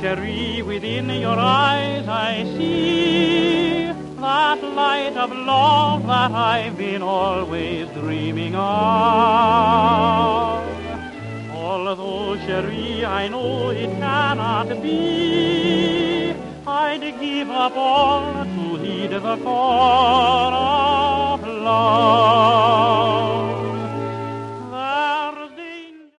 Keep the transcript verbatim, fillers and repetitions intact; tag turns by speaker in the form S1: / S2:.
S1: Cherie, within your eyes I see that light of love that I've been always dreaming of. Although, Cherie, I know it cannot be, I'd give up all to heed the call